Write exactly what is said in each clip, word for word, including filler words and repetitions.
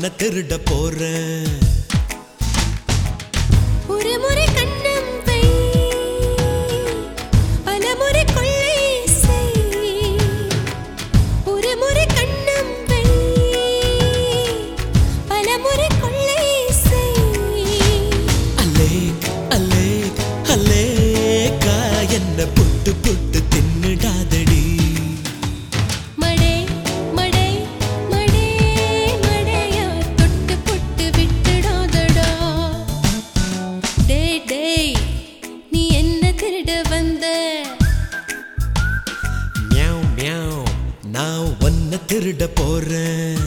ஒன்ன திருட போறேன். ஒரு முறை கண்ணம் வை, பல முறை கொள்ளை செய். ஒரு முறை கண்ணம் வை, பல முறை கொள்ளை செய். அலேக் அலேக் அலேக்கா என்ன புட்டு புட்டு தின்னுடாதடி. மடை மடை மடை மடையா தொட்டு புட்டு விட்டுடாதடா. டேய் டேய் நீ என்ன திருட வந்த? மியாவ் மியாவ் நான் ஒன்ன திருட போறேன்.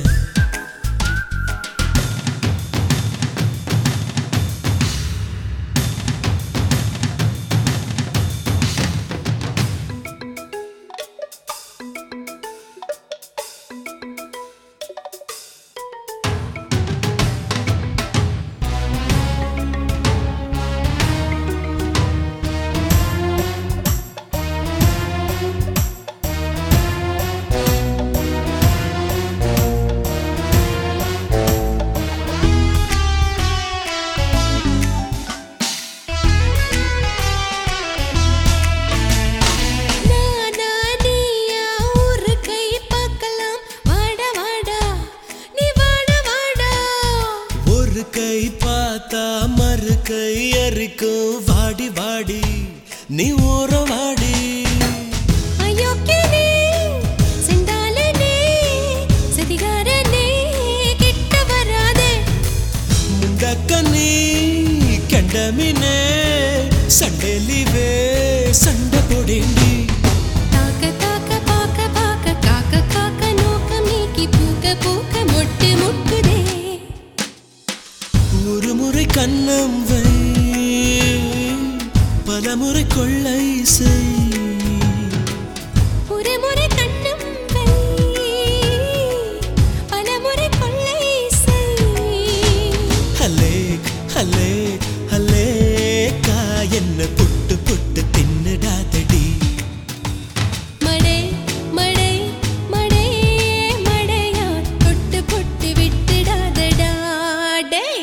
நானா நீயா ஒரு கை பார்க்கலாம். வாடா வாடா நீ வாடா வாடா. ஒரு கை பார்த்தா மறு கை அரிக்கும். வாடி வாடி நீ ஓரம் வாடி. அயோக்கியனே செண்டாலனே சதிகாரனே கிட்ட வராதே. முண்டக்கண்ணி கண்டமினே சண்டெலிவே சண்டை போடேண்டி. தாக்க தாக்க பாக்க பாக்க காக்க காக்க நோக்கம் நீக்கி பூக்க பூக்க மொட்டு முட்டுதே. ஒரு முறை கண்ணம் வை, பல முறை கொள்ளை செய். ஒரு முறை கண்ணம் வை, பல முறை கொள்ளை செய். அலேக் அலேக் அலேக்கா என்ன புட்டு புட்டு தின்னுடாதடி. மடை மடை மடை மடையா தொட்டு பொட்டு விட்டுடாதடா. டேய்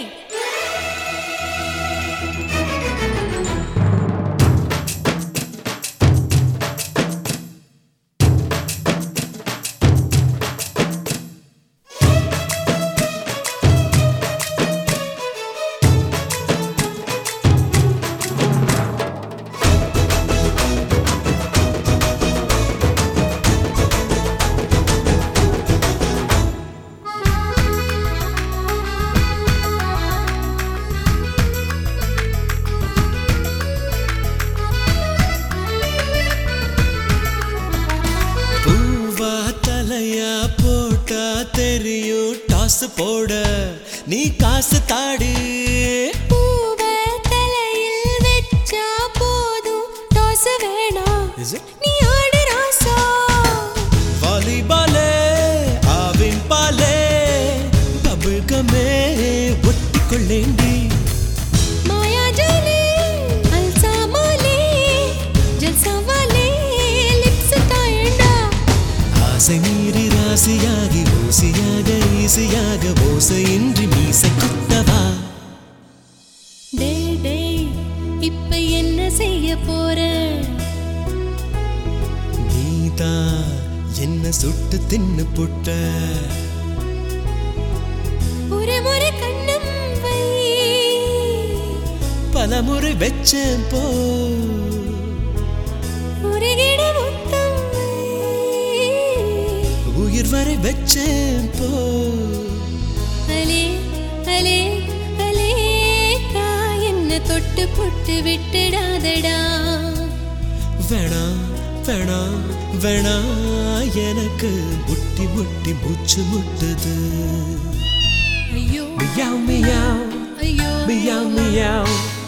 பூவா தலையா போட்டா தெரியும். டாஸ் போட நீ காசு தாடு. பூவ தலையில் வெச்சா போதும். டாஸ் வேணாம் நீ ஆடு ராசா. வாலிபாலே ஆவின் பாலே பபுகமே ஒட்டிக்கொள்ளேண்டி. மாயாஜாலே அல்சாமாலே ஜல்சாவாலே லிப்ஸ் தாயண்டா. ஆசை மீறி ராசியாகி ஊசியாக ஈசியாக ஓசையின்றி மீசை குத்தவா. டேய் டேய் இப்ப என்ன செய்ய போற? நீதான் என்ன சுட்டு தின்னு புட்ட. ஒரு முறை கண்ணம் வை, பல முறை வெச்சேன் போ. ஒரு கிட முத்தம் வை. உயிர் வரை வெச்சேன் போ. அலே அலே அலேக்கா என்ன தொட்டு பொட்டு விட்டுடாதடா. வேணா வேணா வேணா எனக்கு முட்டி முட்டி மூச்சு முட்டுது. ஐயோ மியாவ் மியாவ் ஐயோ மியாவ் மியாவ்